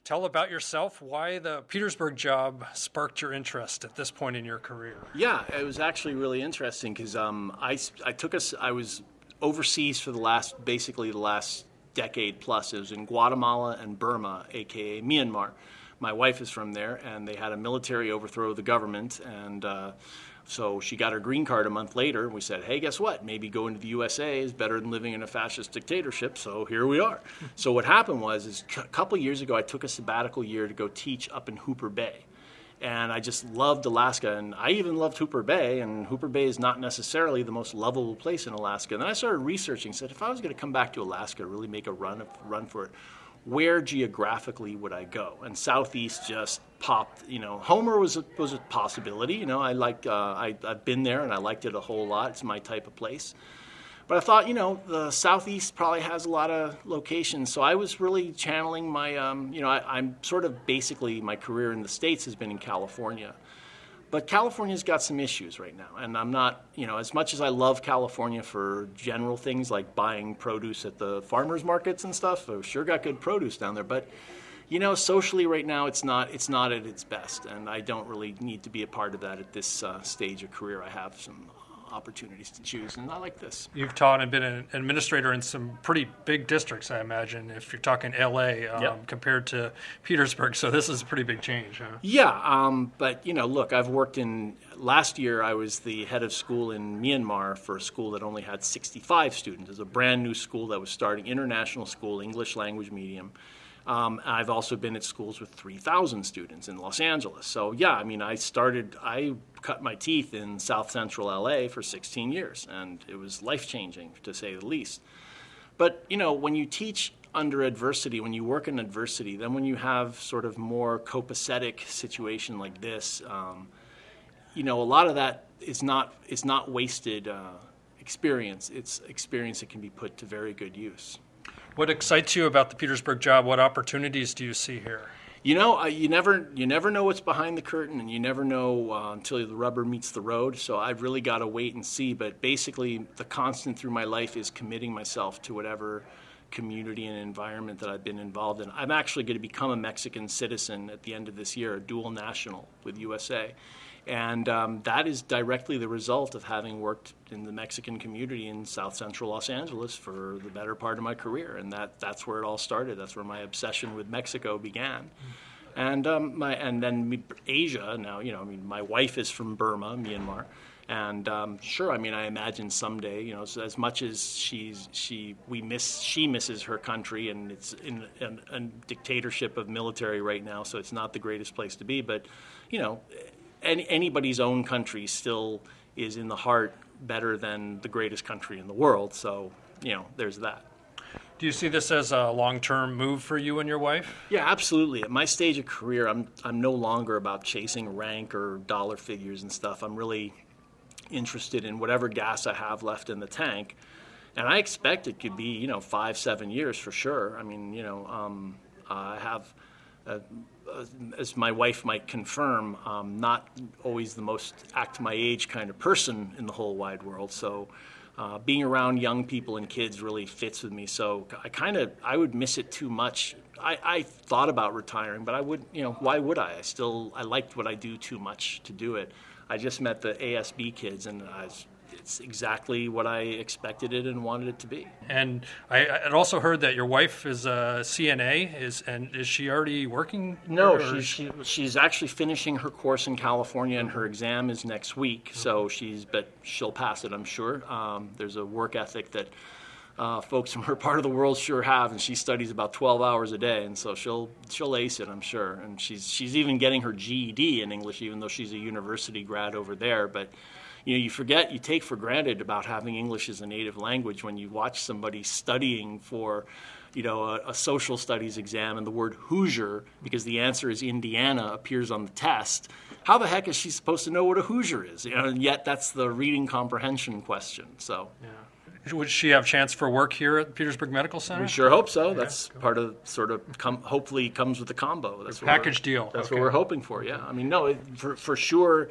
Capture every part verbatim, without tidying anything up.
Tell about yourself, why the Petersburg job sparked your interest at this point in your career. Yeah, it was actually really interesting because um, I, I took us, I was overseas for the last, basically the last decade plus. It was in Guatemala and Burma, aka Myanmar. My wife is from there, and they had a military overthrow of the government, and uh, so she got her green card a month later, and we said, hey, guess what? Maybe going to the U S A is better than living in a fascist dictatorship, so here we are. So what happened was, is a couple of years ago, I took a sabbatical year to go teach up in Hooper Bay. And I just loved Alaska, and I even loved Hooper Bay, and Hooper Bay is not necessarily the most lovable place in Alaska. And then I started researching, said, if I was going to come back to Alaska, really make a run, run for it, where geographically would I go? And Southeast just popped. You know, Homer was a, was a possibility. You know, I like uh, I, I've been there and I liked it a whole lot. It's my type of place. But I thought, you know, the Southeast probably has a lot of locations. So I was really channeling my, um, you know, I, I'm sort of basically my career in the States has been in California. But California's got some issues right now, and I'm not, you know, as much as I love California for general things like buying produce at the farmers markets and stuff, I've sure got good produce down there, but, you know, socially right now it's not it's not at its best, and I don't really need to be a part of that at this uh, stage of career. I have some opportunities to choose, and I like this. You've taught and been an administrator in some pretty big districts, I imagine, if you're talking L A um, yep. compared to Petersburg, so this is a pretty big change, huh? Yeah, um, but, you know, look, I've worked in, last year I was the head of school in Myanmar for a school that only had sixty-five students. It was a brand new school that was starting, international school, English language medium. Um, I've also been at schools with three thousand students in Los Angeles. So, yeah, I mean, I started, I cut my teeth in South Central L A for sixteen years, and it was life-changing, to say the least. But, you know, when you teach under adversity, when you work in adversity, then when you have sort of more copacetic situation like this, um, you know, a lot of that is not, it's not wasted uh, experience. It's experience that can be put to very good use. What excites you about the Petersburg job? What opportunities do you see here? You know, uh, you never you never know what's behind the curtain, and you never know uh, until the rubber meets the road. So I've really got to wait and see. But basically, the constant through my life is committing myself to whatever community and environment that I've been involved in. I'm actually going to become a Mexican citizen at the end of this year, a dual national with U S A. And um, that is directly the result of having worked in the Mexican community in South Central Los Angeles for the better part of my career. And that, that's where it all started. That's where my obsession with Mexico began. And um, my and then Asia, now, you know, I mean, my wife is from Burma, Myanmar. And um, sure, I mean, I imagine someday, you know, so as much as she's she we miss she misses her country, and it's in a, a dictatorship of military right now, so it's not the greatest place to be. But, you know, any, anybody's own country still is in the heart better than the greatest country in the world. So, you know, there's that. Do you see this as a long-term move for you and your wife? Yeah, absolutely. At my stage of career, I'm I'm no longer about chasing rank or dollar figures and stuff. I'm really interested in whatever gas I have left in the tank. And I expect it could be, you know, five, seven years for sure. I mean, you know, um, I have, uh, uh, as my wife might confirm, um, not always the most act my age kind of person in the whole wide world. So uh, being around young people and kids really fits with me. So I kind of, I would miss it too much. I, I thought about retiring, but I would, you know, why would I? I still, I liked what I do too much to do it. I just met the A S B kids, and I was, it's exactly what I expected it and wanted it to be. And I had also heard that your wife is a C N A. Is and is she already working? No, or, she's, she, she's actually finishing her course in California, and her exam is next week. So she's, but she'll pass it, I'm sure. Um, there's a work ethic that uh, folks from her part of the world sure have, and she studies about twelve hours a day, and so she'll she'll ace it, I'm sure. And she's she's even getting her G E D in English, even though she's a university grad over there. But you know, you forget, you take for granted about having English as a native language when you watch somebody studying for, you know, a, a social studies exam, and the word Hoosier, because the answer is Indiana, appears on the test. How the heck is she supposed to know what a Hoosier is? You know, and yet that's the reading comprehension question. So. Yeah. Would she have a chance for work here at Petersburg Medical Center? We sure hope so. That's yeah, cool. Part of sort of com- hopefully comes with the combo. That's package deal. That's okay. what we're hoping for. Yeah, I mean, no, it, for for sure,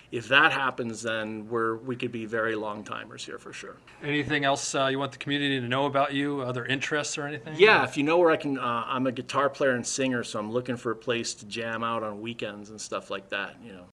if that happens, then we're we could be very long timers here for sure. Anything else uh, you want the community to know about you? Other interests or anything? Yeah, if you know where I can, uh, I'm a guitar player and singer, so I'm looking for a place to jam out on weekends and stuff like that. You know,